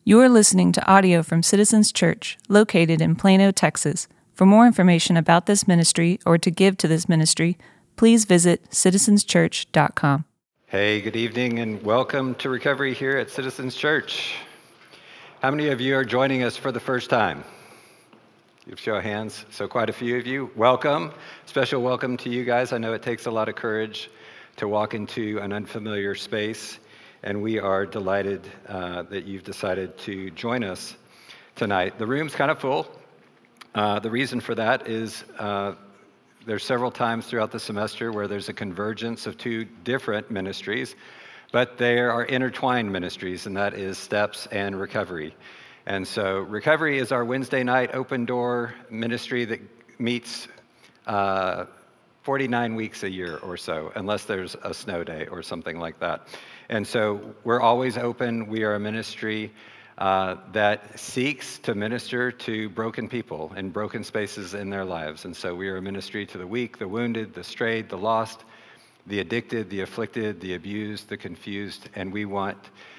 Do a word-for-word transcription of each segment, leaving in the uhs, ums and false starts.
You are listening to audio from Citizens Church, located in Plano, Texas. For more information about this ministry or to give to this ministry, please visit citizens church dot com. Hey, good evening and welcome to Recovery here at Citizens Church. How many of you are joining us for the first time? You show of hands, so quite a few of you. Welcome. Special welcome to you guys. I know it takes a lot of courage to walk into an unfamiliar space, and we are delighted uh, that you've decided to join us tonight. The room's kind of full. Uh, the reason for that is uh, there's several times throughout the semester where there's a convergence of two different ministries, but they are intertwined ministries, and that is Steps and Recovery. And so Recovery is our Wednesday night open door ministry that meets uh, forty-nine weeks a year or so, unless there's a snow day or something like that. And so we're always open. We are a ministry uh, that seeks to minister to broken people and broken spaces in their lives. And so we are a ministry to the weak, the wounded, the strayed, the lost, the addicted, the afflicted, the abused, the confused, and we want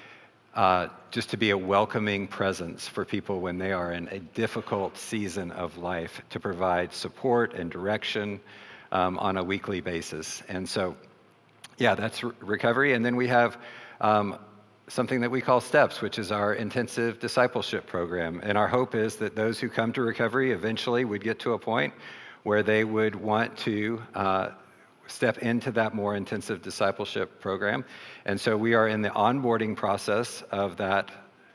uh, just to be a welcoming presence for people when they are in a difficult season of life, to provide support and direction um, on a weekly basis. And so, yeah, that's re- Recovery. And then we have um, something that we call Steps, which is our intensive discipleship program. And our hope is that those who come to Recovery eventually would get to a point where they would want to uh, step into that more intensive discipleship program. And so we are in the onboarding process of that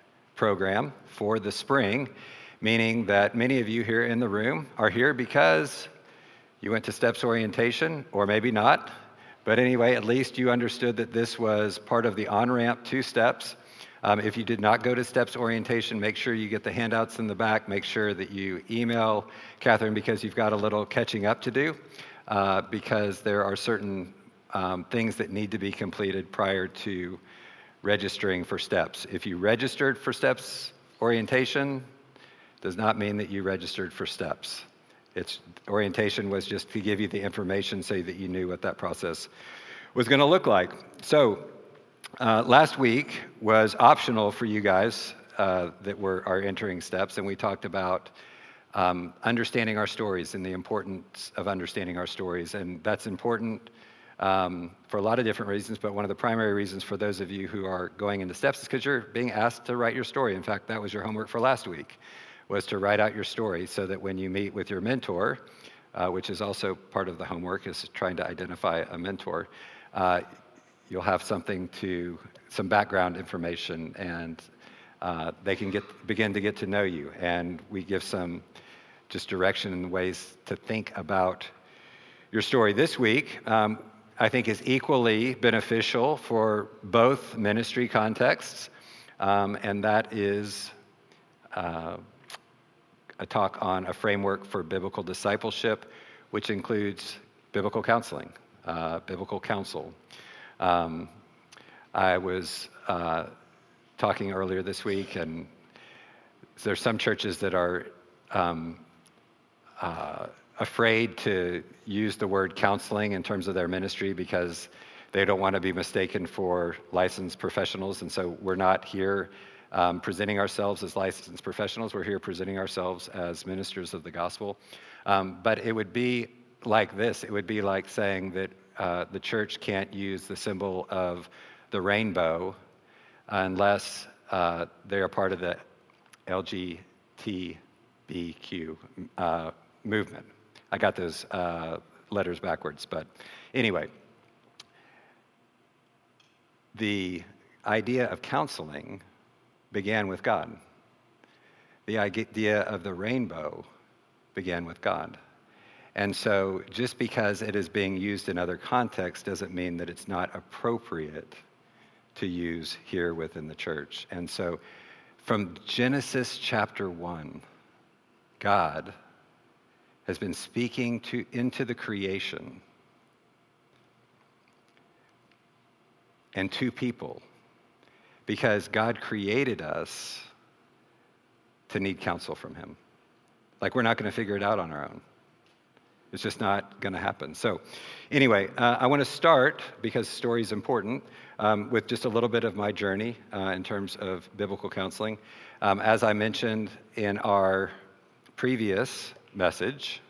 program for the spring, meaning that many of you here in the room are here because you went to Steps orientation, or maybe not. But anyway, at least you understood that this was part of the on-ramp to Steps. Um, if you did not go to Steps orientation, make sure you get the handouts in the back. Make sure that you email Catherine, because you've got a little catching up to do. Uh, because there are certain um, things that need to be completed prior to registering for Steps. If you registered for Steps orientation, does not mean that you registered for Steps. It's orientation was just to give you the information so that you knew what that process was going to look like. So uh, last week was optional for you guys uh, that were are entering Steps, and we talked about Um, understanding our stories and the importance of understanding our stories. And that's important um, for a lot of different reasons, but one of the primary reasons for those of you who are going into Steps is because you're being asked to write your story. In fact, that was your homework for last week, was to write out your story so that when you meet with your mentor, uh, which is also part of the homework, is trying to identify a mentor, uh, you'll have something to, some background information, and Uh, they can get begin to get to know you, and we give some just direction and ways to think about your story. This week, um, I think, is equally beneficial for both ministry contexts, um, and that is uh, a talk on a framework for biblical discipleship, which includes biblical counseling, uh, biblical counsel. Um, I was Uh, talking earlier this week, and there's some churches that are um, uh, afraid to use the word counseling in terms of their ministry because they don't want to be mistaken for licensed professionals, and so we're not here um, presenting ourselves as licensed professionals. We're here presenting ourselves as ministers of the gospel. Um, but it would be like this. It would be like saying that uh, the church can't use the symbol of the rainbow unless uh, they are part of the L G B T Q uh, movement. I got those uh, letters backwards, but anyway. The idea of counseling began with God. The idea of the rainbow began with God. And so just because it is being used in other contexts doesn't mean that it's not appropriate to use here within the church. And so from Genesis chapter one, God has been speaking to into the creation and to people, because God created us to need counsel from him. Like, we're not going to figure it out on our own. It's just not going to happen. So anyway, uh, I want to start, because story is important, um, with just a little bit of my journey uh, in terms of biblical counseling. Um, as I mentioned in our previous message,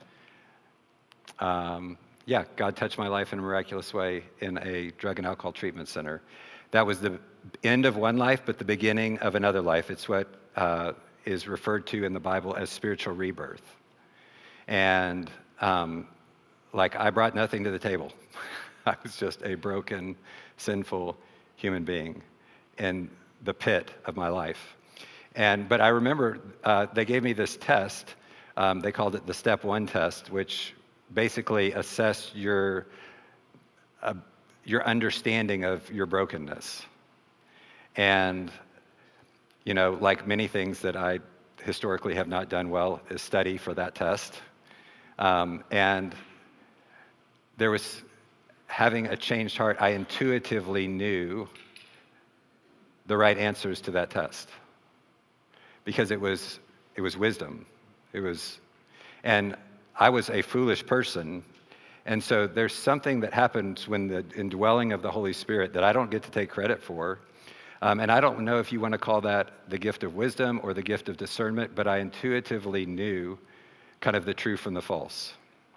um, yeah, God touched my life in a miraculous way in a drug and alcohol treatment center. That was the end of one life, but the beginning of another life. It's what uh, is referred to in the Bible as spiritual rebirth. And um, like I brought nothing to the table. I was just a broken, sinful human being in the pit of my life. And but I remember uh, they gave me this test. Um, they called it the Step One test, which basically assessed your uh, your understanding of your brokenness. And you know, like many things that I historically have not done well, is study for that test. Um, and there was, having a changed heart, I intuitively knew the right answers to that test, because it was it was wisdom. It was, and I was a foolish person, and so there's something that happens when the indwelling of the Holy Spirit that I don't get to take credit for. Um, and I don't know if you want to call that the gift of wisdom or the gift of discernment, but I intuitively knew kind of the true from the false.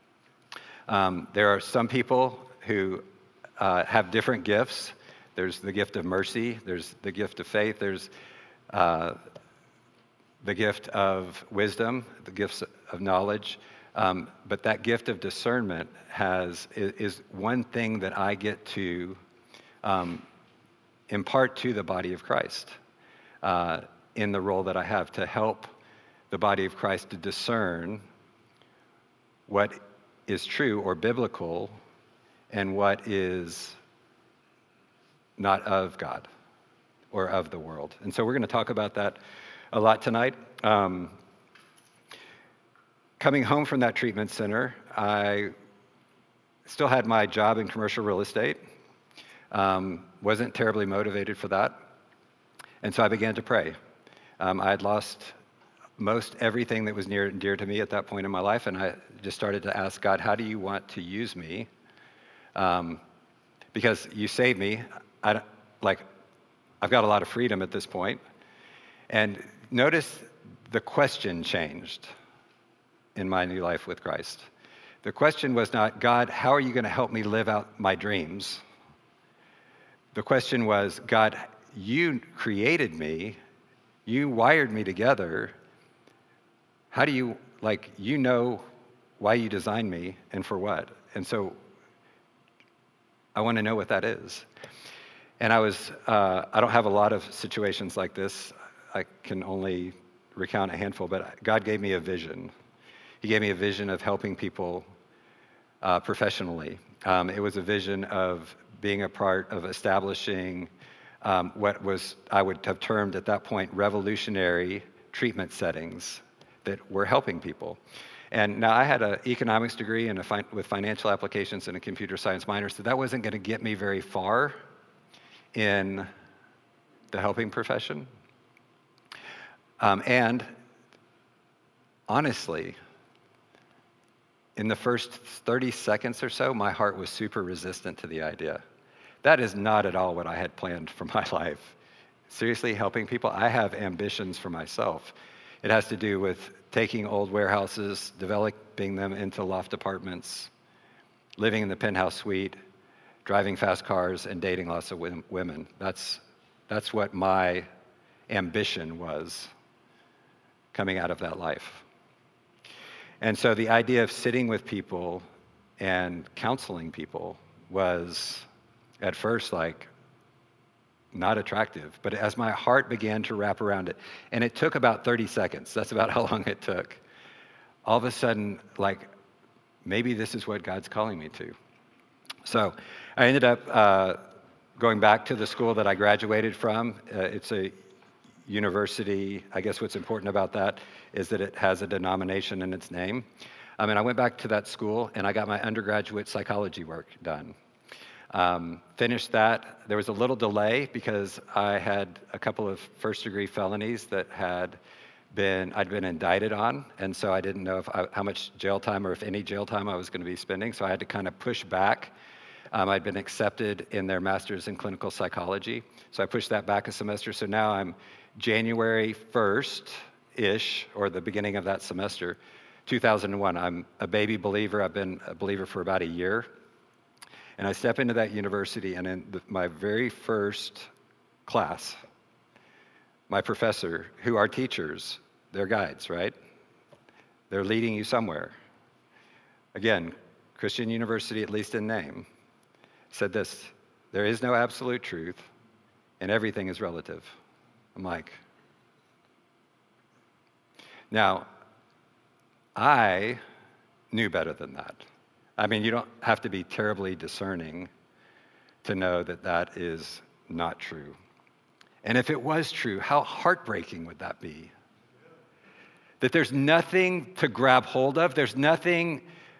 Um, there are some people who uh, have different gifts. There's the gift of mercy. There's the gift of faith. There's uh, the gift of wisdom, the gifts of knowledge. Um, but that gift of discernment has is, is one thing that I get to um, impart to the body of Christ uh, in the role that I have, to help the body of Christ to discern what is true or biblical and what is not of God or of the world. And so we're going to talk about that a lot tonight. Um, coming home from that treatment center, I still had my job in commercial real estate. Um, wasn't terribly motivated for that. And so I began to pray. Um, I had lost most everything that was near and dear to me at that point in my life, and I just started to ask God, how do you want to use me? Um, because you saved me. I, like, I've got a lot of freedom at this point. And notice the question changed in my new life with Christ. The question was not, God, how are you going to help me live out my dreams? The question was, God, you created me, you wired me together. How do you, like, you know why you designed me and for what? And so I want to know what that is. And I was, uh, I don't have a lot of situations like this. I can only recount a handful, but God gave me a vision. He gave me a vision of helping people uh, professionally. Um, it was a vision of being a part of establishing um, what was, I would have termed at that point, revolutionary treatment settings that were helping people. And now I had an economics degree and a fi- with financial applications and a computer science minor, so that wasn't going to get me very far in the helping profession. Um, and honestly, in the first thirty seconds or so, my heart was super resistant to the idea. That is not at all what I had planned for my life. Seriously, helping people? I have ambitions for myself. It has to do with taking old warehouses, developing them into loft apartments, living in the penthouse suite, driving fast cars, and dating lots of women. That's, that's what my ambition was coming out of that life. And so the idea of sitting with people and counseling people was at first like not attractive, but as my heart began to wrap around it, and it took about thirty seconds, that's about how long it took, all of a sudden, like, maybe this is what God's calling me to. So I ended up uh, going back to the school that I graduated from. Uh, it's a university. I guess what's important about that is that it has a denomination in its name. I mean, I went back to that school and I got my undergraduate psychology work done. Um, finished that. There was a little delay because I had a couple of first degree felonies that had been I'd been indicted on, and so I didn't know if I, how much jail time or if any jail time I was going to be spending. So I had to kind of push back. Um, I'd been accepted in their master's in clinical psychology, so I pushed that back a semester. So now I'm January first-ish, or the beginning of that semester, two thousand one. I'm a baby believer. I've been a believer for about a year, and I step into that university, and in the, my very first class, my professor, who are teachers, they're guides, right? They're leading you somewhere. Again, Christian university, at least in name, said this: there is no absolute truth, and everything is relative. I'm like, now, I knew better than that. I mean, you don't have to be terribly discerning to know that that is not true. And if it was true, how heartbreaking would that be? That there's nothing to grab hold of, there's nothing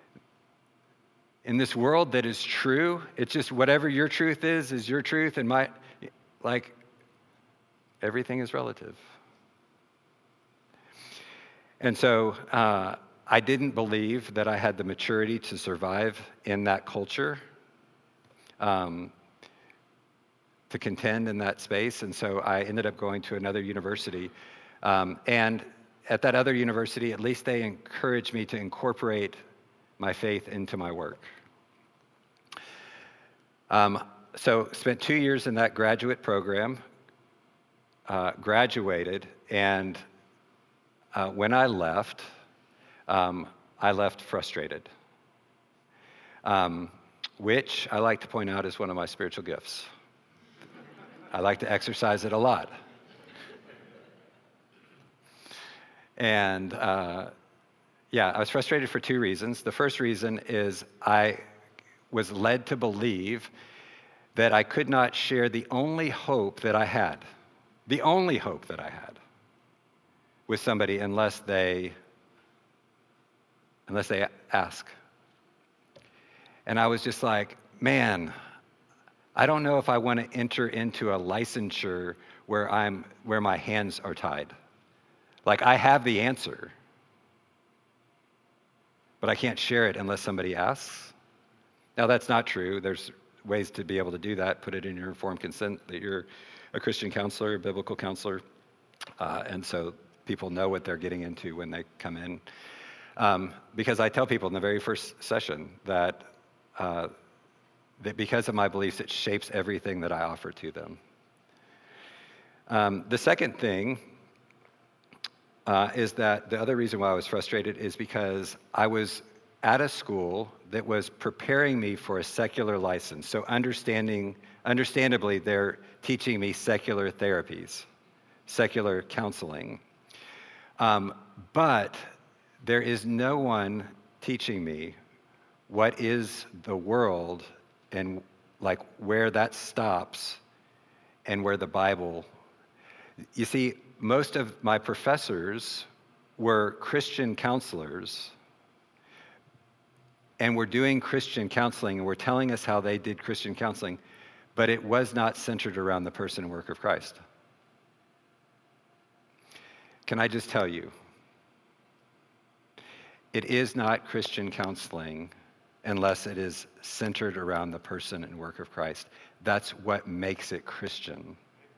in this world that is true. It's just whatever your truth is, is your truth, and my, like, everything is relative. And so uh, I didn't believe that I had the maturity to survive in that culture, um, to contend in that space. And so I ended up going to another university. Um, and at that other university, at least they encouraged me to incorporate my faith into my work. Um, so spent two years in that graduate program, uh, graduated, and uh, when I left, um, I left frustrated, um, which I like to point out is one of my spiritual gifts. I like to exercise it a lot. And uh, yeah, I was frustrated for two reasons. The first reason is I was led to believe that I could not share the only hope that I had, the only hope that I had, with somebody unless they, unless they ask. And I was just like, man, I don't know if I want to enter into a licensure where I'm, where my hands are tied. Like, I have the answer, but I can't share it unless somebody asks. Now, that's not true. There's ways to be able to do that. Put it in your informed consent that you're a Christian counselor, a biblical counselor, uh, and so people know what they're getting into when they come in. Um, because I tell people in the very first session that uh, that because of my beliefs, it shapes everything that I offer to them. Um, the second thing uh, is that the other reason why I was frustrated is because I was at a school that was preparing me for a secular license. So understanding, understandably, they're teaching me secular therapies, secular counseling. Um, but there is no one teaching me what is the world and like where that stops and where the Bible. You see, most of my professors were Christian counselors and were doing Christian counseling and were telling us how they did Christian counseling, but it was not centered around the person and work of Christ. Can I just tell you, it is not Christian counseling unless it is centered around the person and work of Christ. That's what makes it Christian.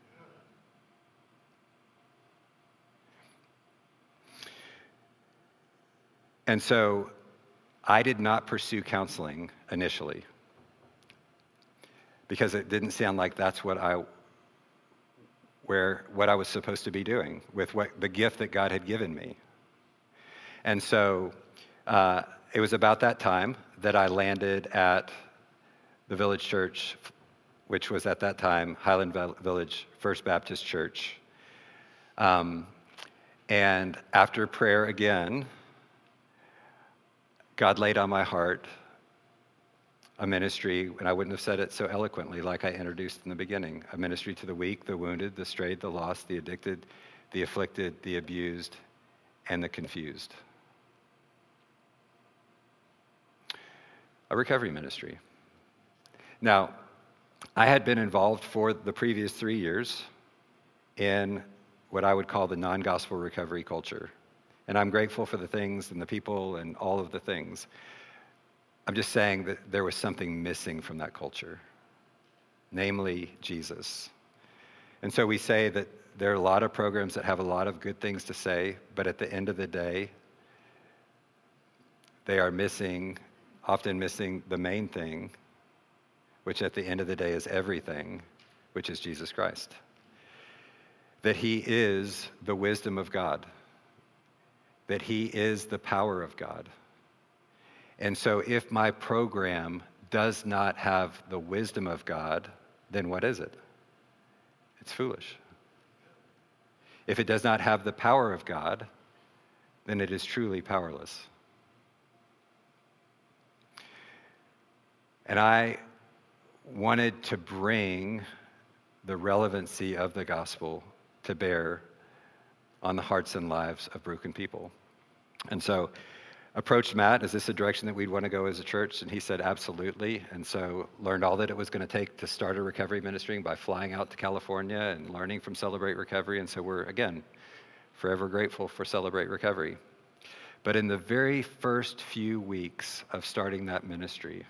And so I did not pursue counseling initially because it didn't sound like that's what I where what I was supposed to be doing with what the gift that God had given me. And so uh, it was about that time that I landed at the Village Church, which was at that time Highland Village First Baptist Church. Um, and after prayer again, God laid on my heart a ministry, and I wouldn't have said it so eloquently like I introduced in the beginning, a ministry to the weak, the wounded, the strayed, the lost, the addicted, the afflicted, the abused, and the confused. A recovery ministry. Now, I had been involved for the previous three years in what I would call the non-gospel recovery culture. And I'm grateful for the things and the people and all of the things. I'm just saying that there was something missing from that culture, namely Jesus. And so we say that there are a lot of programs that have a lot of good things to say, but at the end of the day, they are missing, often missing the main thing, which at the end of the day is everything, which is Jesus Christ. That he is the wisdom of God, that he is the power of God. And so if my program does not have the wisdom of God, then what is it? It's foolish. If it does not have the power of God, then it is truly powerless. And I wanted to bring the relevancy of the gospel to bear on the hearts and lives of broken people. And so approached Matt, is this a direction that we'd want to go as a church? And he said, absolutely. And so learned all that it was going to take to start a recovery ministry by flying out to California and learning from Celebrate Recovery. And so we're, again, forever grateful for Celebrate Recovery. But in the very first few weeks of starting that ministry,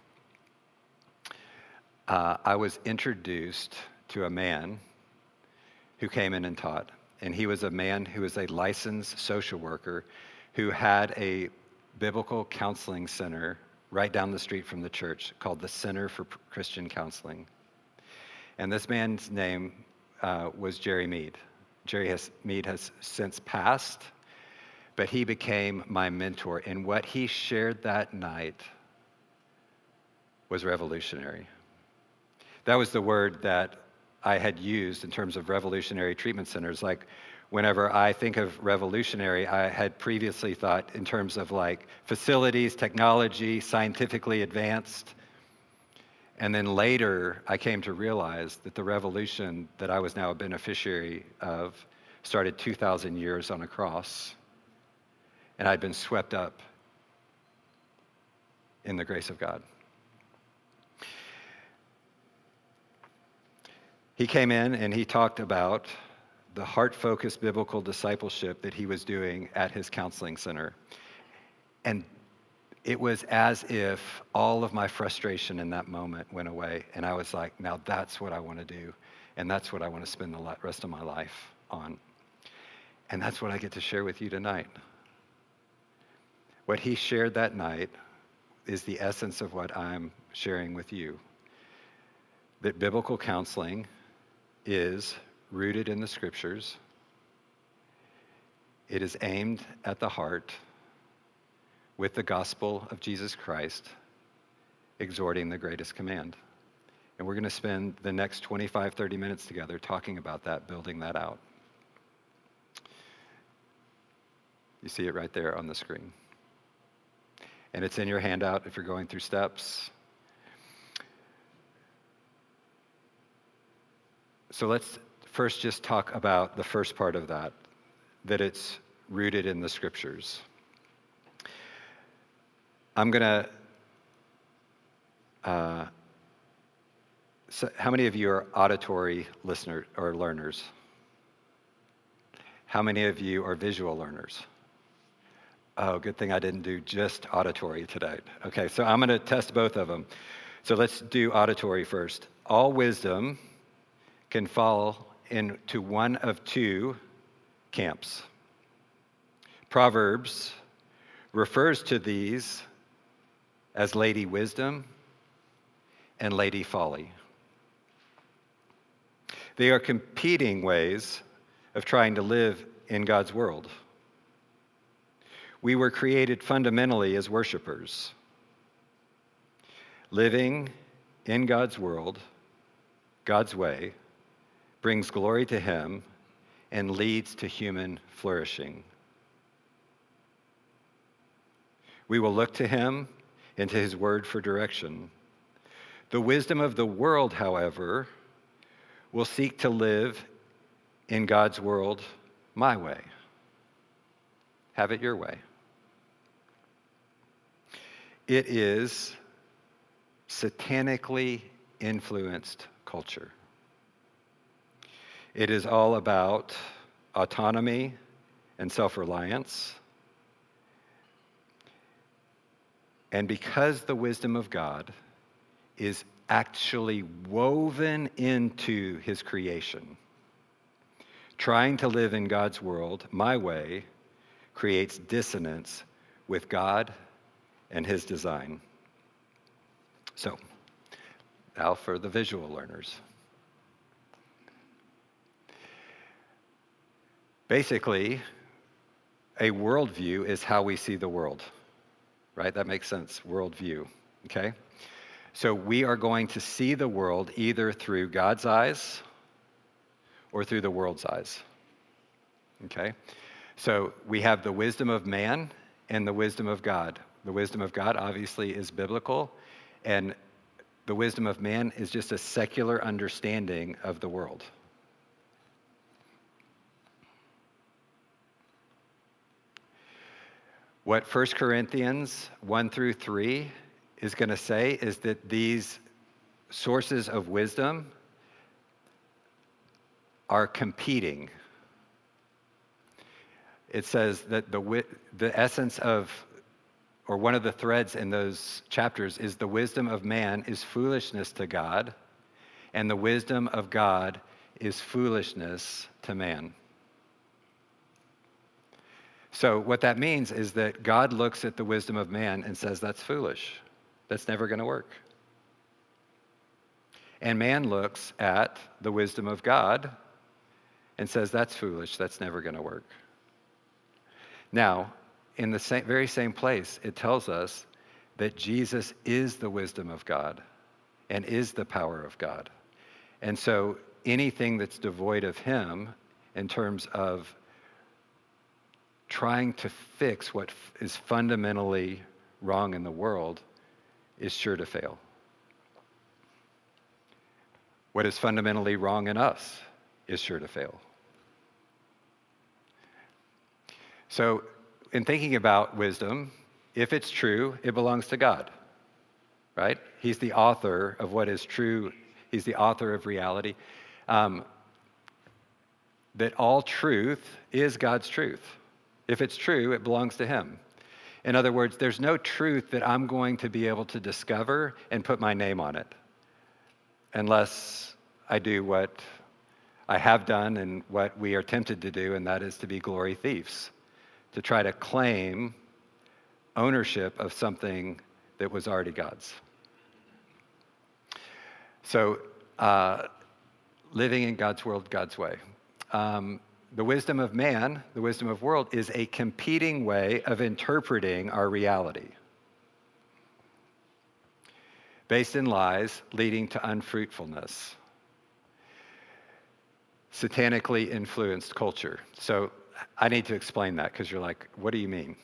uh, I was introduced to a man who came in and taught. And he was a man who was a licensed social worker who had a biblical counseling center right down the street from the church called the Center for Christian Counseling. And this man's name uh, was Jerry Mead. Jerry has, Mead has since passed, but he became my mentor. And what he shared that night was revolutionary. That was the word that I had used in terms of revolutionary treatment centers. Like, whenever I think of revolutionary, I had previously thought in terms of like facilities, technology, scientifically advanced. And then later, I came to realize that the revolution that I was now a beneficiary of started two thousand years on a cross. And I'd been swept up in the grace of God. He came in and he talked about the heart-focused biblical discipleship that he was doing at his counseling center. And it was as if all of my frustration in that moment went away. And I was like, now that's what I want to do. And that's what I want to spend the rest of my life on. And that's what I get to share with you tonight. What he shared that night is the essence of what I'm sharing with you. That biblical counseling is rooted in the scriptures. It is aimed at the heart with the gospel of Jesus Christ, exhorting the greatest command. And we're going to spend the next twenty-five, thirty minutes together talking about that, building that out. You see it right there on the screen. And it's in your handout if you're going through steps. So let's first just talk about the first part of that, that it's rooted in the scriptures. I'm going to, uh, so how many of you are auditory listeners or learners? How many of you are visual learners? Oh, good thing I didn't do just auditory today. Okay, so I'm going to test both of them. So let's do auditory first. All wisdom can fall into one of two camps. Proverbs refers to these as Lady Wisdom and Lady Folly. They are competing ways of trying to live in God's world. We were created fundamentally as worshipers. Living in God's world, God's way, brings glory to Him and leads to human flourishing. We will look to Him and to His word for direction. The wisdom of the world, however, will seek to live in God's world my way. Have it your way. It is satanically influenced culture. It is all about autonomy and self-reliance. And because the wisdom of God is actually woven into his creation, trying to live in God's world my way creates dissonance with God and his design. So, now for the visual learners. Basically, a worldview is how we see the world, right? That makes sense, worldview, okay? So we are going to see the world either through God's eyes or through the world's eyes, okay? So we have the wisdom of man and the wisdom of God. The wisdom of God obviously is biblical, and the wisdom of man is just a secular understanding of the world. What First Corinthians one through three is going to say is that these sources of wisdom are competing. It says that the the essence of, or one of the threads in those chapters is the wisdom of man is foolishness to God, and the wisdom of God is foolishness to man. So what that means is that God looks at the wisdom of man and says, that's foolish. That's never going to work. And man looks at the wisdom of God and says, that's foolish. That's never going to work. Now, in the same, very same place, it tells us that Jesus is the wisdom of God and is the power of God. And so anything that's devoid of him in terms of trying to fix what is fundamentally wrong in the world is sure to fail. What is fundamentally wrong in us is sure to fail. So, in thinking about wisdom, if it's true, it belongs to God, right? He's the author of what is true. He's the author of reality. Um, that all truth is God's truth. If it's true, it belongs to him. In other words, there's no truth that I'm going to be able to discover and put my name on it unless I do what I have done and what we are tempted to do, and that is to be glory thieves, to try to claim ownership of something that was already God's. So, uh, living in God's world, God's way. Um, The wisdom of man, the wisdom of world, is a competing way of interpreting our reality, based in lies leading to unfruitfulness, satanically influenced culture. So I need to explain that because you're like, what do you mean?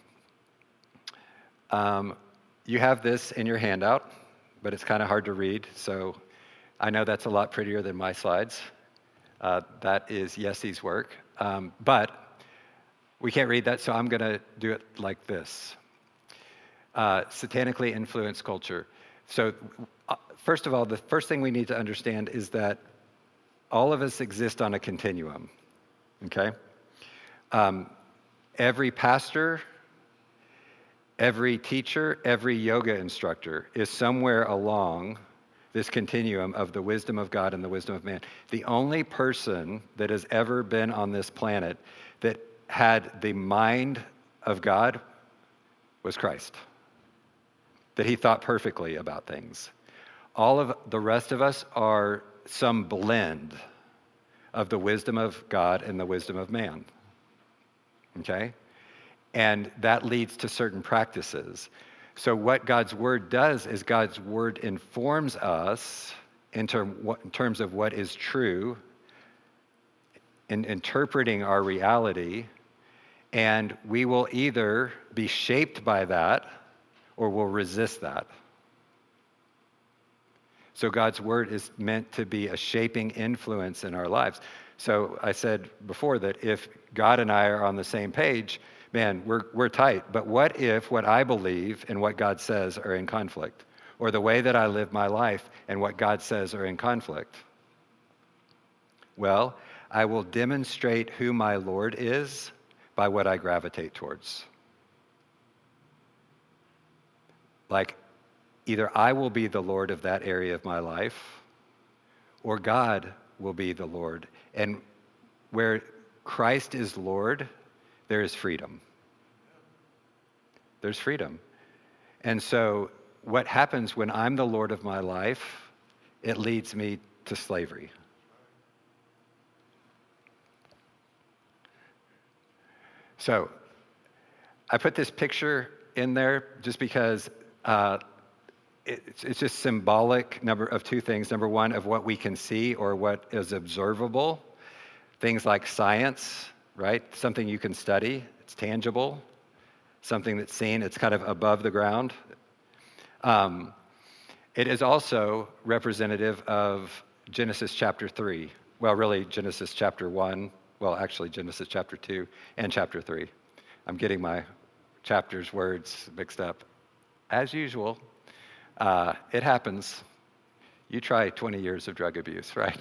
Um, you have this in your handout, but it's kind of hard to read. So I know that's a lot prettier than my slides. Uh, that is Yesie's work. Um, but we can't read that, so I'm going to do it like this. Uh, satanically influenced culture. So uh, first of all, the first thing we need to understand is that all of us exist on a continuum, okay? Um, every pastor, every teacher, every yoga instructor is somewhere along this continuum of the wisdom of God and the wisdom of man. The only person that has ever been on this planet that had the mind of God was Christ, that he thought perfectly about things. All of the rest of us are some blend of the wisdom of God and the wisdom of man, okay? And that leads to certain practices. So what God's word does is God's word informs us in, term, in terms of what is true, in interpreting our reality, and we will either be shaped by that or we'll resist that. So God's word is meant to be a shaping influence in our lives. So I said before that if God and I are on the same page, man, we're we're tight. But what if what I believe and what God says are in conflict? Or the way that I live my life and what God says are in conflict? Well, I will demonstrate who my Lord is by what I gravitate towards. Like, either I will be the Lord of that area of my life, or God will be the Lord. And where Christ is Lord, there is freedom. There's freedom. And so what happens when I'm the Lord of my life, it leads me to slavery. So I put this picture in there just because uh, it's, it's just symbolic number of two things. Number one, of what we can see or what is observable. Things like science, right? Something you can study. It's tangible. Something that's seen. It's kind of above the ground. Um, it is also representative of Genesis chapter three. Well, really, Genesis chapter one. Well, actually, Genesis chapter two and chapter three. I'm getting my chapters' words mixed up. As usual, uh, it happens. You try twenty years of drug abuse, right?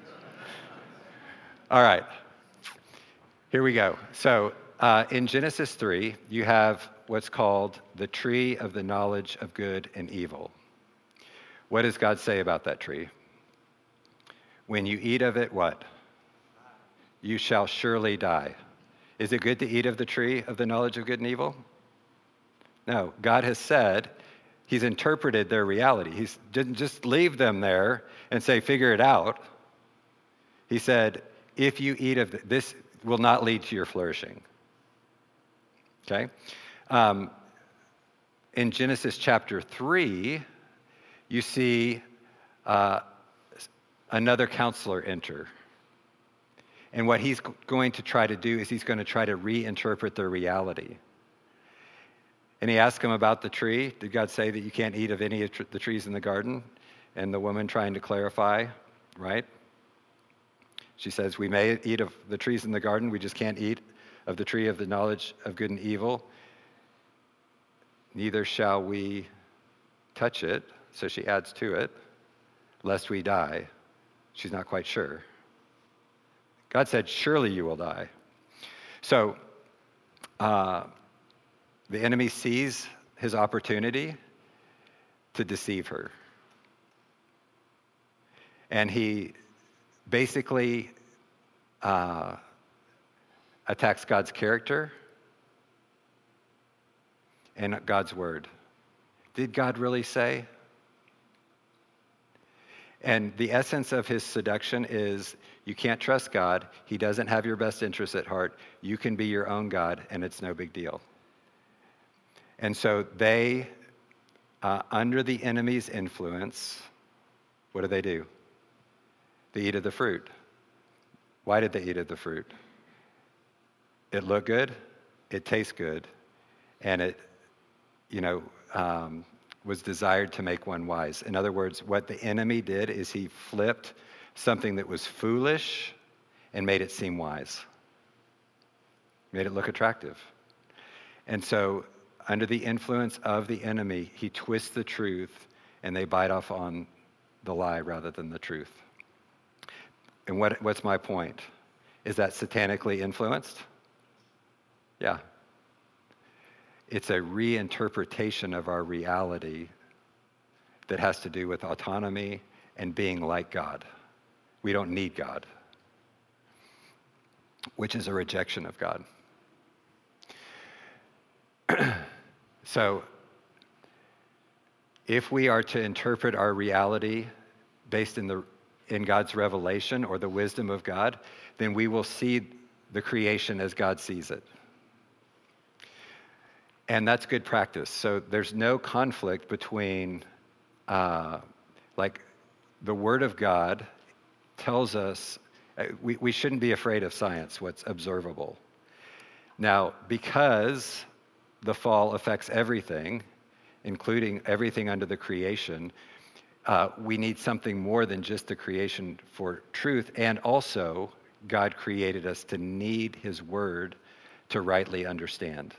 All right. Here we go. So uh, in Genesis three, you have what's called the tree of the knowledge of good and evil. What does God say about that tree? When you eat of it, what? You shall surely die. Is it good to eat of the tree of the knowledge of good and evil? No. God has said, he's interpreted their reality. He didn't just leave them there and say, figure it out. He said, if you eat of it, this will not lead to your flourishing. Okay? Um, in Genesis chapter three, you see uh, another counselor enter. And what he's going to try to do is he's going to try to reinterpret their reality. And he asked him about the tree. Did God say that you can't eat of any of the trees in the garden? And the woman trying to clarify, right? She says, we may eat of the trees in the garden, we just can't eat of the tree of the knowledge of good and evil. Neither shall we touch it. So she adds to it, lest we die. She's not quite sure. God said, surely you will die. So uh, the enemy sees his opportunity to deceive her. And he basically uh, attacks God's character and God's word. Did God really say? And the essence of his seduction is you can't trust God. He doesn't have your best interests at heart. You can be your own God, and it's no big deal. And so they, uh, under the enemy's influence, what do they do? They eat of the fruit. Why did they eat of the fruit? It looked good, it tastes good, and it, you know, um, was desired to make one wise. In other words, what the enemy did is he flipped something that was foolish and made it seem wise. Made it look attractive. And so, under the influence of the enemy, he twists the truth and they bite off on the lie rather than the truth. And what, what's my point? Is that satanically influenced? Yeah. It's a reinterpretation of our reality that has to do with autonomy and being like God. We don't need God, which is a rejection of God. So, if we are to interpret our reality based in the in God's revelation or the wisdom of God, then we will see the creation as God sees it. And that's good practice. So there's no conflict between, uh, like, the Word of God tells us, uh, we, we shouldn't be afraid of science, what's observable. Now, because the fall affects everything, including everything under the creation, uh, we need something more than just the creation for truth. And also, God created us to need His Word to rightly understand.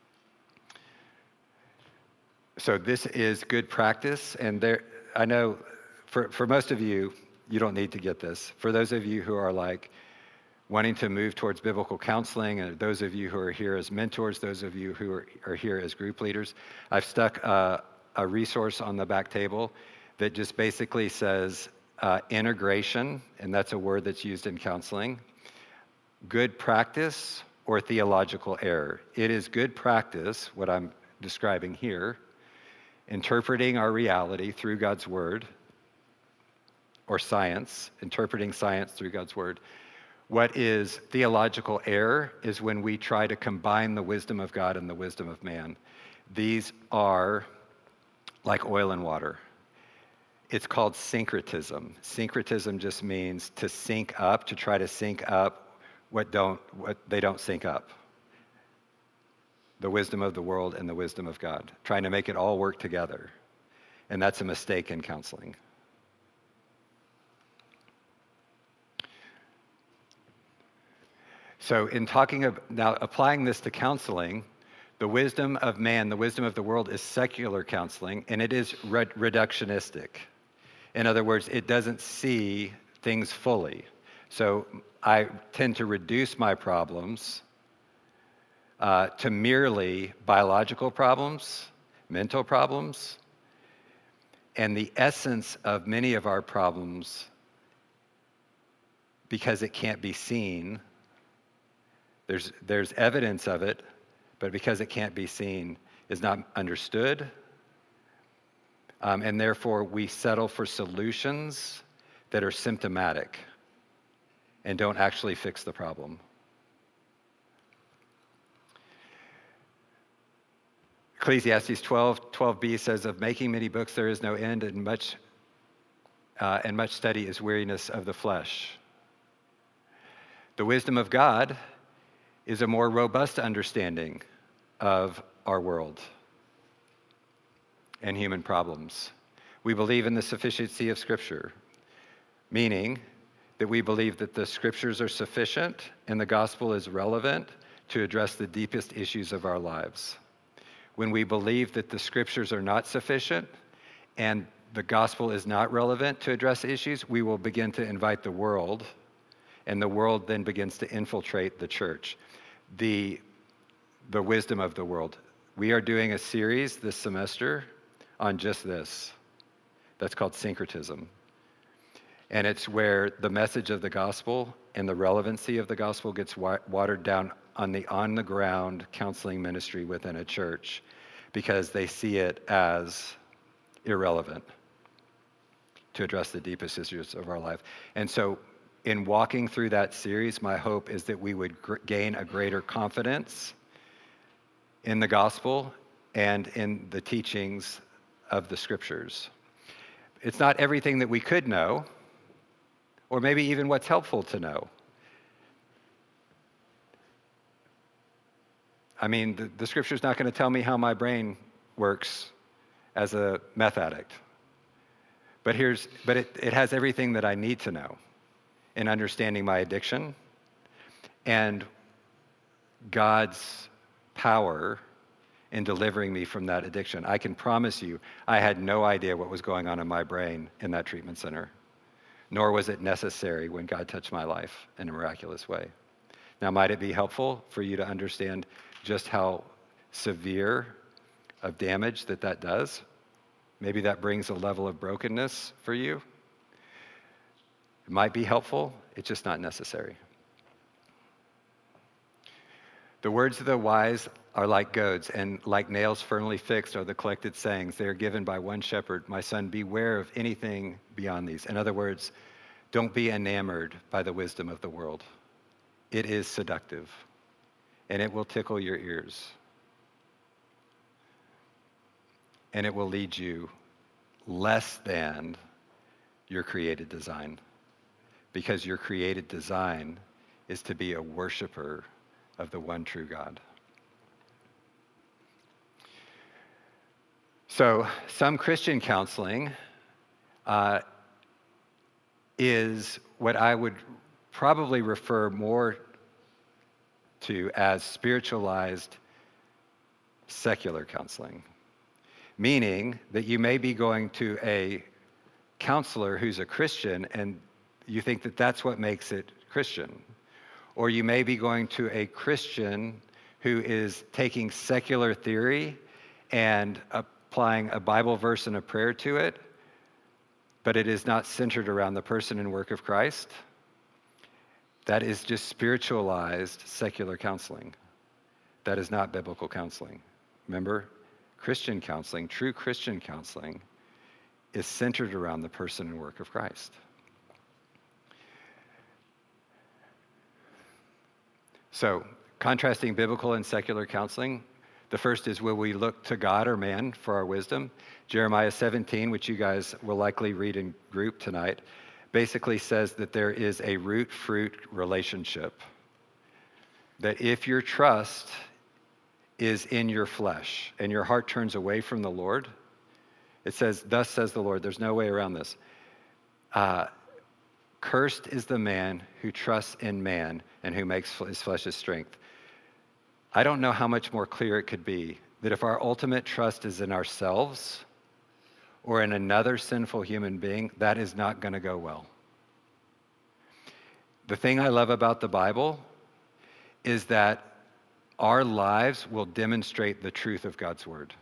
So this is good practice, and there, I know for, for most of you, you don't need to get this. For those of you who are like, wanting to move towards biblical counseling, and those of you who are here as mentors, those of you who are, are here as group leaders, I've stuck a, a resource on the back table that just basically says uh, integration, and that's a word that's used in counseling, good practice or theological error. It is good practice, what I'm describing here, interpreting our reality through God's word, or science, interpreting science through God's word. What is theological error is when we try to combine the wisdom of God and the wisdom of man. These are like oil and water. It's called syncretism. Syncretism just means to sync up, to try to sync up what don't what they don't sync up. The wisdom of the world and the wisdom of God, trying to make it all work together. And that's a mistake in counseling. So in talking of, now applying this to counseling, the wisdom of man, the wisdom of the world is secular counseling, and it is re- reductionistic. In other words, it doesn't see things fully. So I tend to reduce my problems uh, to merely biological problems, mental problems, and the essence of many of our problems, because it can't be seen. There's, there's evidence of it, but because it can't be seen, is not understood. Um, and therefore, we settle for solutions that are symptomatic and don't actually fix the problem. Ecclesiastes twelve, twelve b says, of making many books there is no end, and much, uh, and much study is weariness of the flesh. The wisdom of God is a more robust understanding of our world and human problems. We believe in the sufficiency of Scripture, meaning that we believe that the Scriptures are sufficient and the gospel is relevant to address the deepest issues of our lives. When we believe that the Scriptures are not sufficient and the gospel is not relevant to address issues, we will begin to invite the world, and the world then begins to infiltrate the church. The, the wisdom of the world. We are doing a series this semester on just this. That's called syncretism. And it's where the message of the gospel and the relevancy of the gospel gets wa- watered down on the on-the-ground counseling ministry within a church because they see it as irrelevant to address the deepest issues of our life. And so in walking through that series, my hope is that we would gr- gain a greater confidence in the gospel and in the teachings of the Scriptures. It's not everything that we could know, or maybe even what's helpful to know. I mean, the, the Scripture's not going to tell me how my brain works as a meth addict. But here's, but it, it has everything that I need to know in understanding my addiction and God's power in delivering me from that addiction. I can promise you, I had no idea what was going on in my brain in that treatment center, nor was it necessary when God touched my life in a miraculous way. Now, might it be helpful for you to understand just how severe of damage that that does? Maybe that brings a level of brokenness for you. It might be helpful, it's just not necessary. The words of the wise are like goads, and like nails firmly fixed are the collected sayings. They are given by one shepherd. My son, beware of anything beyond these. In other words, don't be enamored by the wisdom of the world. It is seductive, and it will tickle your ears. And it will lead you less than your created design. Because your created design is to be a worshiper of the one true God. So, some Christian counseling uh, is what I would probably refer more to as spiritualized secular counseling. Meaning that you may be going to a counselor who's a Christian and you think that that's what makes it Christian. or you may be going to a Christian who is taking secular theory and applying a Bible verse and a prayer to it, but it is not centered around the person and work of Christ. That is just spiritualized secular counseling. That is not biblical counseling. Remember, Christian counseling, true Christian counseling, is centered around the person and work of Christ. So, contrasting biblical and secular counseling, the first is, will we look to God or man for our wisdom? Jeremiah seventeen, which you guys will likely read in group tonight, basically says that there is a root-fruit relationship. That if your trust is in your flesh and your heart turns away from the Lord, it says, thus says the Lord, there's no way around this. Uh, Cursed is the man who trusts in man and who makes his flesh his strength. I don't know how much more clear it could be that if our ultimate trust is in ourselves or in another sinful human being, that is not going to go well. The thing I love about the Bible is that our lives will demonstrate the truth of God's word.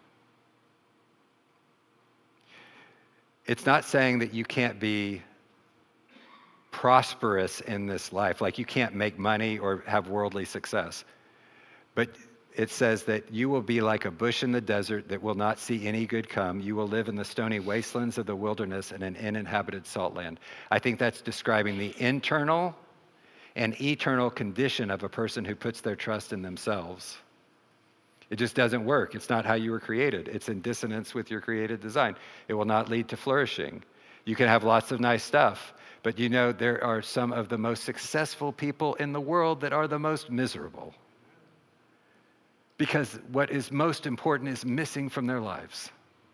It's not saying that you can't be prosperous in this life, like you can't make money or have worldly success. But it says that you will be like a bush in the desert that will not see any good come. You will live in the stony wastelands of the wilderness in an uninhabited salt land. I think that's describing the internal and eternal condition of a person who puts their trust in themselves. It just doesn't work. It's not how you were created. It's in dissonance with your created design. It will not lead to flourishing. You can have lots of nice stuff, but you know there are some of the most successful people in the world that are the most miserable. Because what is most important is missing from their lives.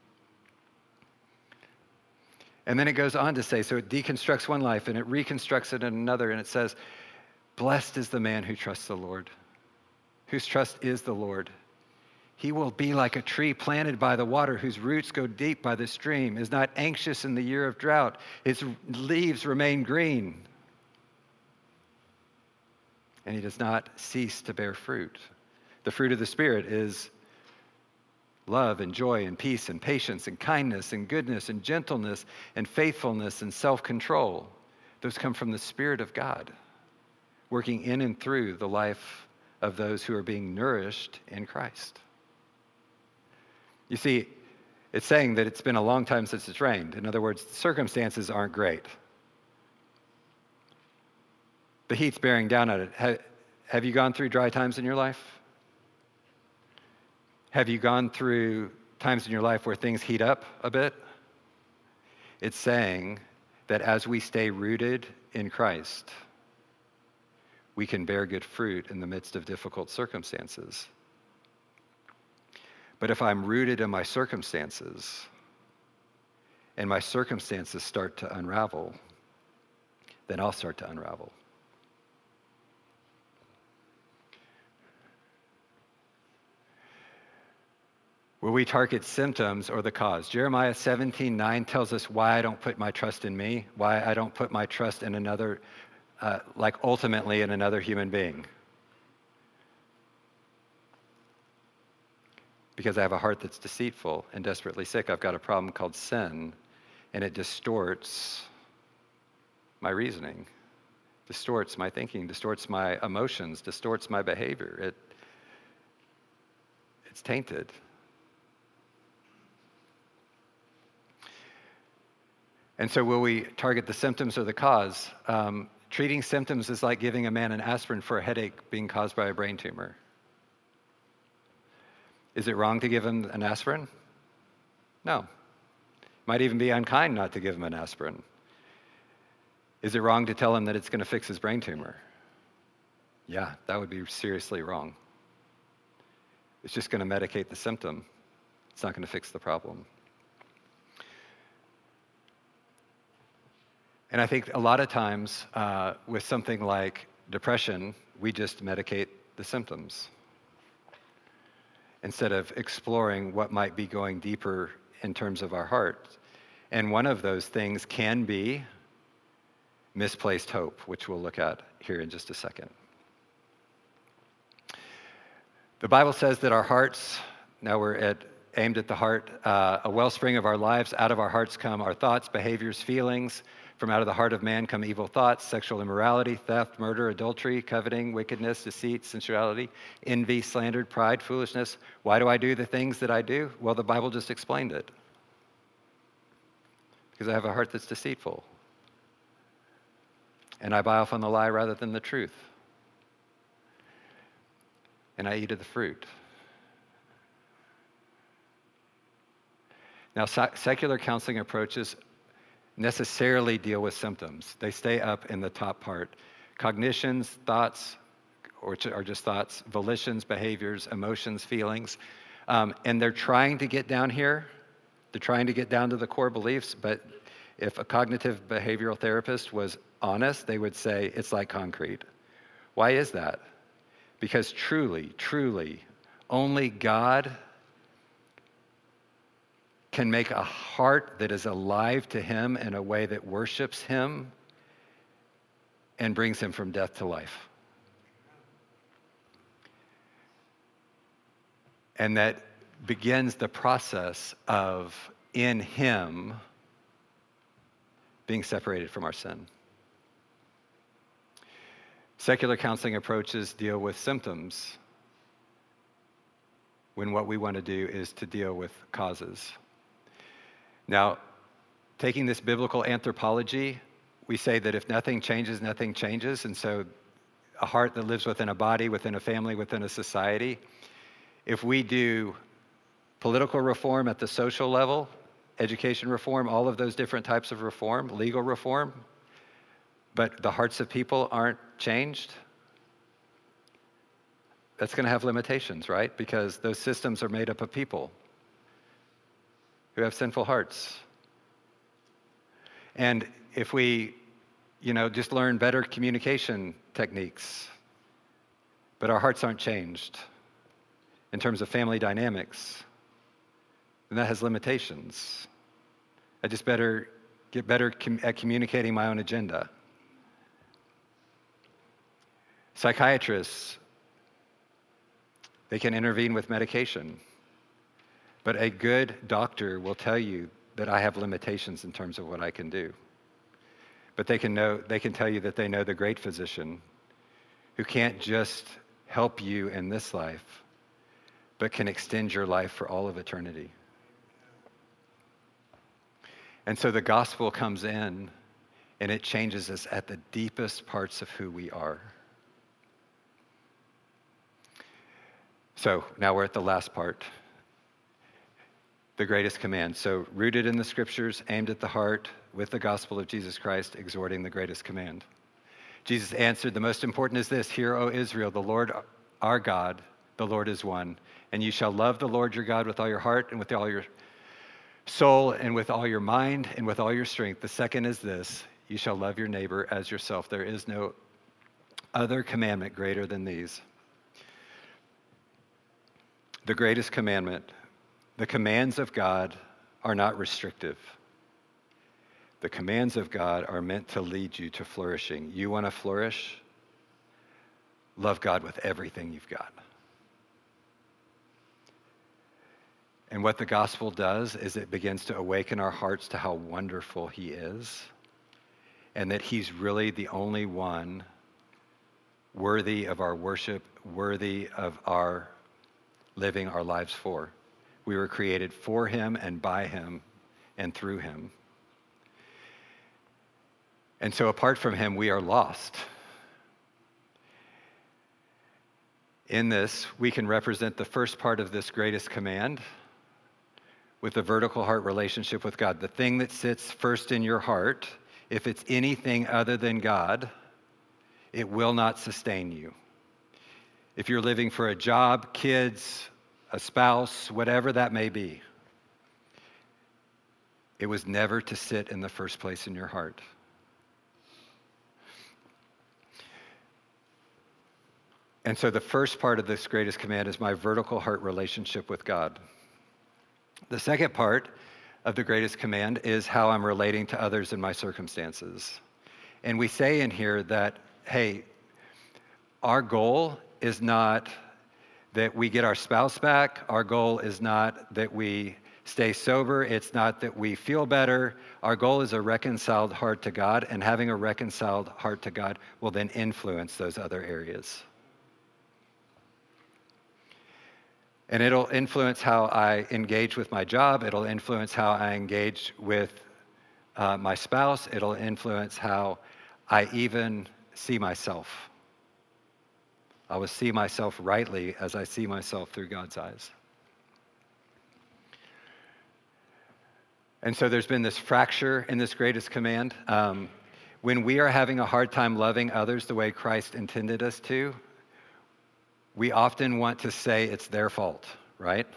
And then it goes on to say, so it deconstructs one life and it reconstructs it in another, and it says, blessed is the man who trusts the Lord, whose trust is the Lord. He will be like a tree planted by the water, whose roots go deep by the stream, is not anxious in the year of drought. Its leaves remain green, and he does not cease to bear fruit. The fruit of the Spirit is love and joy and peace and patience and kindness and goodness and gentleness and faithfulness and self-control. Those come from the Spirit of God, working in and through the life of those who are being nourished in Christ. You see, it's saying that it's been a long time since it's rained. In other words, the circumstances aren't great. The heat's bearing down on it. Have you gone through dry times in your life? Have you gone through times in your life where things heat up a bit? It's saying that as we stay rooted in Christ, we can bear good fruit in the midst of difficult circumstances. But if I'm rooted in my circumstances, and my circumstances start to unravel, then I'll start to unravel. Will we target symptoms or the cause? Jeremiah seventeen nine tells us why I don't put my trust in me, why I don't put my trust in another, uh, like ultimately in another human being. Because I have a heart that's deceitful and desperately sick. I've got a problem called sin, and it distorts my reasoning, distorts my thinking, distorts my emotions, distorts my behavior. It, it's tainted. And so will we target the symptoms or the cause? Um, treating symptoms is like giving a man an aspirin for a headache being caused by a brain tumor. Is it wrong to give him an aspirin? No. Might even be unkind not to give him an aspirin. Is it wrong to tell him that it's going to fix his brain tumor? Yeah, that would be seriously wrong. It's just going to medicate the symptom. It's not going to fix the problem. And I think a lot of times uh, with something like depression, we just medicate the symptoms instead of exploring what might be going deeper in terms of our heart. And one of those things can be misplaced hope, which we'll look at here in just a second. The Bible says that our hearts, now we're at, aimed at the heart, uh, a wellspring of our lives. Out of our hearts come our thoughts, behaviors, feelings. From out of the heart of man come evil thoughts, sexual immorality, theft, murder, adultery, coveting, wickedness, deceit, sensuality, envy, slander, pride, foolishness. Why do I do the things that I do? Well, the Bible just explained it. Because I have a heart that's deceitful. And I buy off on the lie rather than the truth. And I eat of the fruit. Now, secular counseling approaches necessarily deal with symptoms. They stay up in the top part. Cognitions, thoughts, which are just thoughts, volitions, behaviors, emotions, feelings. Um, and they're trying to get down here. They're trying to get down to the core beliefs, but if a cognitive behavioral therapist was honest, they would say it's like concrete. Why is that? Because truly, truly, only God can make a heart that is alive to him in a way that worships him and brings him from death to life. And that begins the process of, in him, being separated from our sin. Secular counseling approaches deal with symptoms when what we want to do is to deal with causes. Now, taking this biblical anthropology, we say that if nothing changes, nothing changes. And so a heart that lives within a body, within a family, within a society, if we do political reform at the social level, education reform, all of those different types of reform, legal reform, but the hearts of people aren't changed, that's going to have limitations, right? Because those systems are made up of people who have sinful hearts. And if we, you know, just learn better communication techniques, but our hearts aren't changed in terms of family dynamics, then that has limitations. I just better get better com- at communicating my own agenda. Psychiatrists, they can intervene with medication. But a good doctor will tell you that I have limitations in terms of what I can do. But they can know, they can tell you that they know the great physician who can't just help you in this life, but can extend your life for all of eternity. And so the gospel comes in and it changes us at the deepest parts of who we are. So now we're at the last part. The greatest command. So rooted in the scriptures, aimed at the heart, with the gospel of Jesus Christ, exhorting the greatest command. Jesus answered, the most important is this, hear, O Israel, the Lord our God, the Lord is one. And you shall love the Lord your God with all your heart and with all your soul and with all your mind and with all your strength. The second is this, you shall love your neighbor as yourself. There is no other commandment greater than these. The greatest commandment. The commands of God are not restrictive. The commands of God are meant to lead you to flourishing. You want to flourish? Love God with everything you've got. And what the gospel does is it begins to awaken our hearts to how wonderful he is, and that he's really the only one worthy of our worship, worthy of our living our lives for. We were created for him and by him and through him. And so apart from him, we are lost. In this, we can represent the first part of this greatest command with the vertical heart relationship with God. The thing that sits first in your heart, if it's anything other than God, it will not sustain you. If you're living for a job, kids, a spouse, whatever that may be, it was never to sit in the first place in your heart. And so the first part of this greatest command is my vertical heart relationship with God. The second part of the greatest command is how I'm relating to others in my circumstances. And we say in here that, hey, our goal is not that we get our spouse back. Our goal is not that we stay sober. It's not that we feel better. Our goal is a reconciled heart to God, and having a reconciled heart to God will then influence those other areas. And it'll influence how I engage with my job. It'll influence how I engage with uh, my spouse. It'll influence how I even see myself. I will see myself rightly as I see myself through God's eyes. And so there's been this fracture in this greatest command. Um, when we are having a hard time loving others the way Christ intended us to, we often want to say it's their fault, right?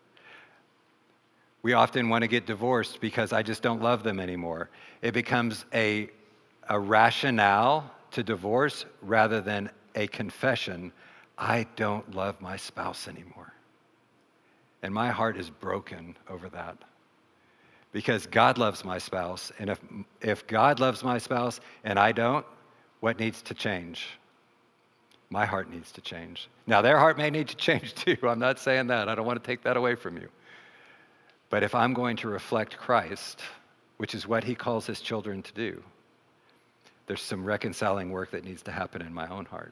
We often want to get divorced because I just don't love them anymore. It becomes a, a rationale to divorce rather than a confession. I don't love my spouse anymore. And my heart is broken over that. Because God loves my spouse, and if if God loves my spouse and I don't, what needs to change? My heart needs to change. Now, their heart may need to change too. I'm not saying that. I don't want to take that away from you. But if I'm going to reflect Christ, which is what he calls his children to do, there's some reconciling work that needs to happen in my own heart.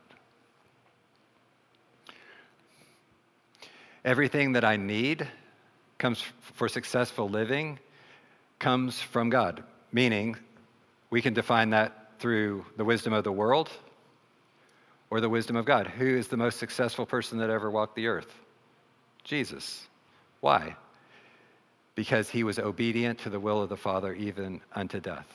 Everything that I need comes for successful living comes from God, meaning we can define that through the wisdom of the world or the wisdom of God. Who is the most successful person that ever walked the earth? Jesus. Why? Because he was obedient to the will of the Father even unto death.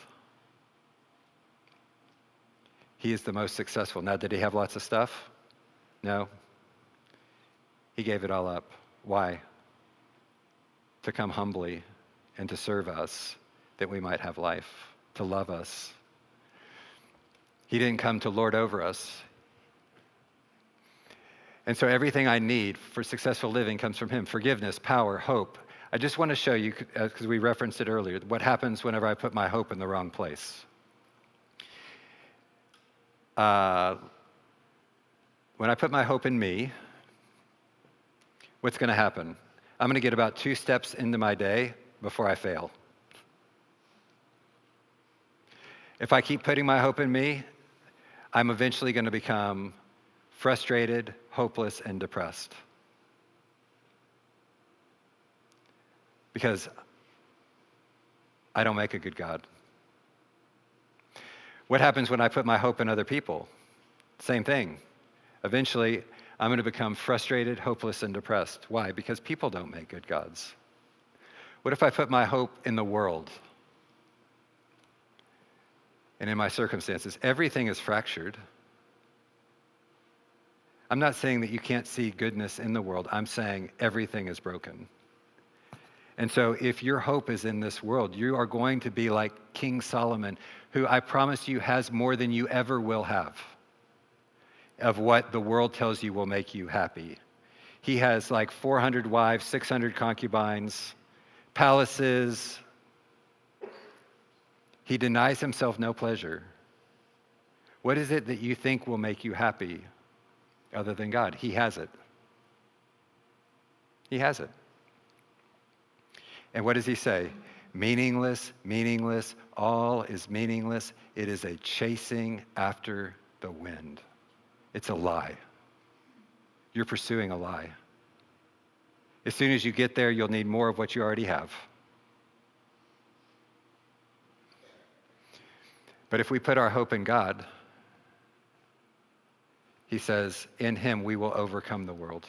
He is the most successful. Now, did he have lots of stuff? No. He gave it all up. Why? To come humbly and to serve us, that we might have life, to love us. He didn't come to lord over us. And so everything I need for successful living comes from him: forgiveness, power, hope. I just want to show you, because we referenced it earlier, what happens whenever I put my hope in the wrong place. Uh, when I put my hope in me, what's going to happen? I'm going to get about two steps into my day before I fail. If I keep putting my hope in me, I'm eventually going to become frustrated, hopeless, and depressed. Because I don't make a good God. What happens when I put my hope in other people? Same thing. Eventually, I'm going to become frustrated, hopeless, and depressed. Why? Because people don't make good gods. What if I put my hope in the world and in my circumstances? Everything is fractured. I'm not saying that you can't see goodness in the world. I'm saying everything is broken. And so if your hope is in this world, you are going to be like King Solomon, who I promise you has more than you ever will have of what the world tells you will make you happy. He has like four hundred wives, six hundred concubines, palaces. He denies himself no pleasure. What is it that you think will make you happy other than God? He has it. He has it. And what does he say? Meaningless, meaningless, all is meaningless. It is a chasing after the wind. It's a lie. You're pursuing a lie. As soon as you get there, you'll need more of what you already have. But if we put our hope in God, he says, in him we will overcome the world.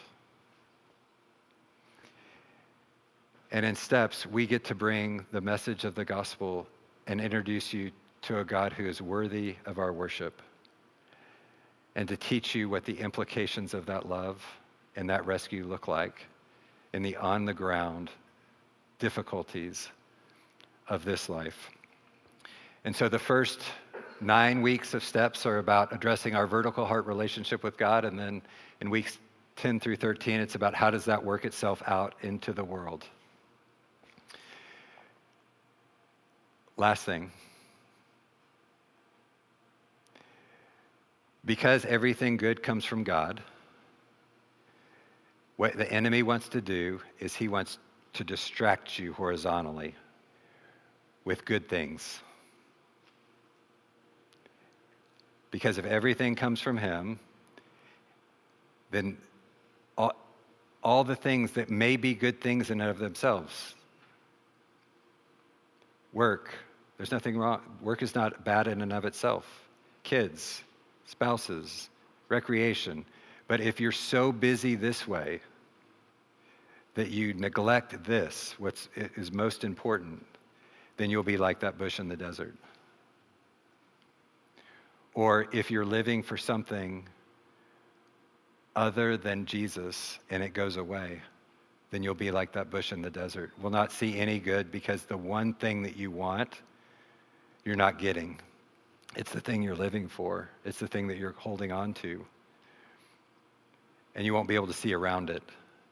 And in steps, we get to bring the message of the gospel and introduce you to a God who is worthy of our worship, and to teach you what the implications of that love and that rescue look like in the on-the-ground difficulties of this life. And so the first nine weeks of steps are about addressing our vertical heart relationship with God, and then in weeks ten through thirteen, it's about how does that work itself out into the world. Last thing. Because everything good comes from God, What the enemy wants to do is he wants to distract you horizontally with good things. Because if everything comes from him, then all, all the things that may be good things in and of themselves, work, there's nothing wrong. Work is not bad in and of itself. Kids, spouses, recreation. But if you're so busy this way that you neglect this, what is most important, then you'll be like that bush in the desert. Or if you're living for something other than Jesus and it goes away, then you'll be like that bush in the desert. Will not see any good because the one thing that you want, you're not getting. It's the thing you're living for. It's the thing that you're holding on to. And you won't be able to see around it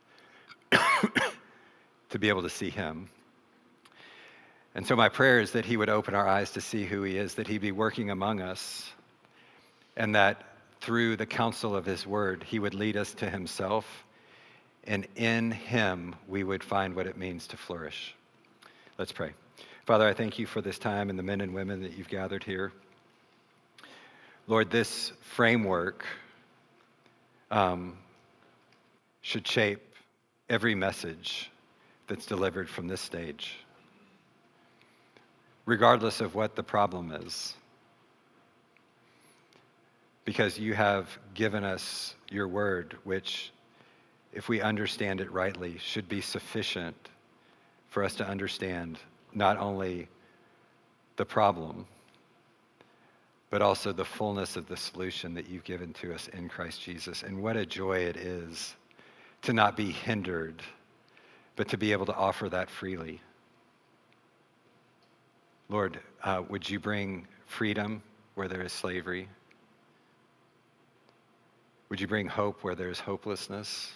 to be able to see him. And so my prayer is that he would open our eyes to see who he is, that he'd be working among us, and that through the counsel of his word, he would lead us to himself, and in him we would find what it means to flourish. Let's pray. Father, I thank you for this time and the men and women that you've gathered here. Lord, this framework um, should shape every message that's delivered from this stage, regardless of what the problem is. Because you have given us your word, which, if we understand it rightly, should be sufficient for us to understand not only the problem, but also the fullness of the solution that you've given to us in Christ Jesus. And what a joy it is to not be hindered, but to be able to offer that freely. Lord, uh, would you bring freedom where there is slavery? Would you bring hope where there's hopelessness?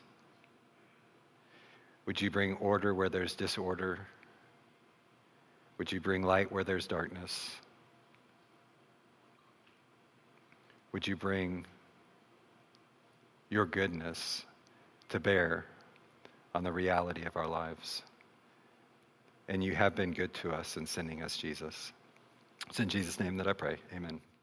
Would you bring order where there's disorder? Would you bring light where there's darkness? Would you bring your goodness to bear on the reality of our lives? And you have been good to us in sending us Jesus. It's in Jesus' name that I pray. Amen.